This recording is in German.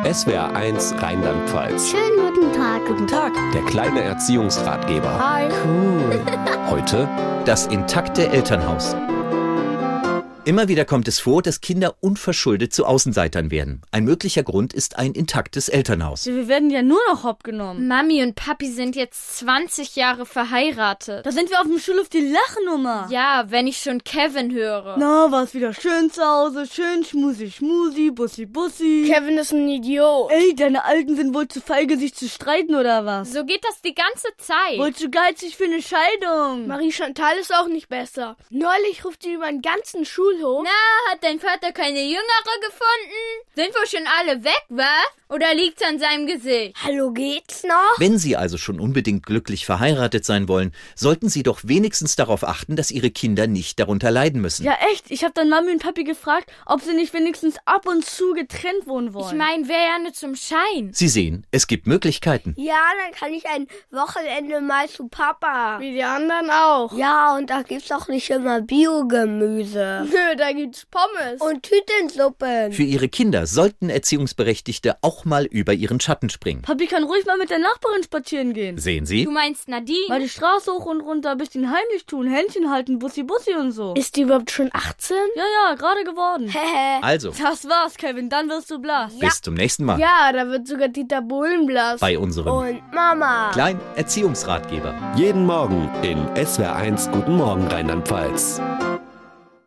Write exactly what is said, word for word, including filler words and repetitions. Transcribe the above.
S W R eins Rheinland-Pfalz. Schönen guten Tag. Guten Tag. Der kleine Erziehungsratgeber. Hi. Cool. Heute Das intakte Elternhaus. Immer wieder kommt es vor, dass Kinder unverschuldet zu Außenseitern werden. Ein möglicher Grund ist ein intaktes Elternhaus. Wir werden ja nur noch hopp genommen. Mami und Papi sind jetzt zwanzig Jahre verheiratet. Da sind wir auf dem Schulhof die Lachnummer. Ja, wenn ich schon Kevin höre. Na, war's wieder schön zu Hause, schön schmusi schmusi, bussi bussi. Kevin ist ein Idiot. Ey, deine Alten sind wohl zu feige, sich zu streiten oder was? So geht das die ganze Zeit. Wohl zu geizig für eine Scheidung. Marie Chantal ist auch nicht besser. Neulich ruft sie über den ganzen Schulhof. Na, hat dein Vater keine Jüngere gefunden? Sind wohl schon alle weg, was? Oder liegt's an seinem Gesicht? Hallo, geht's noch? Wenn Sie also schon unbedingt glücklich verheiratet sein wollen, sollten Sie doch wenigstens darauf achten, dass Ihre Kinder nicht darunter leiden müssen. Ja, echt. Ich hab dann Mami und Papi gefragt, ob sie nicht wenigstens ab und zu getrennt wohnen wollen. Ich mein, wäre ja nur zum Schein. Sie sehen, es gibt Möglichkeiten. Ja, dann kann ich ein Wochenende mal zu Papa. Wie die anderen auch. Ja, und da gibt's auch nicht immer Biogemüse. Nö, da gibt's Pommes. Und Tütensuppen. Für Ihre Kinder sollten Erziehungsberechtigte auch mal über ihren Schatten springen. Papi kann ruhig mal mit der Nachbarin spazieren gehen. Sehen Sie? Du meinst Nadine? Mal die Straße hoch und runter, ein bisschen heimlich tun, Händchen halten, bussi bussi und so. Ist die überhaupt schon achtzehn? Ja, ja, gerade geworden. Hehe. Also, Das war's, Kevin, dann wirst du blass. bis zum nächsten Mal. Ja, da wird sogar Dieter Bohlen blass. Bei unserem Und Mama. kleinen Erziehungsratgeber. jeden Morgen in S W R eins Guten Morgen Rheinland-Pfalz.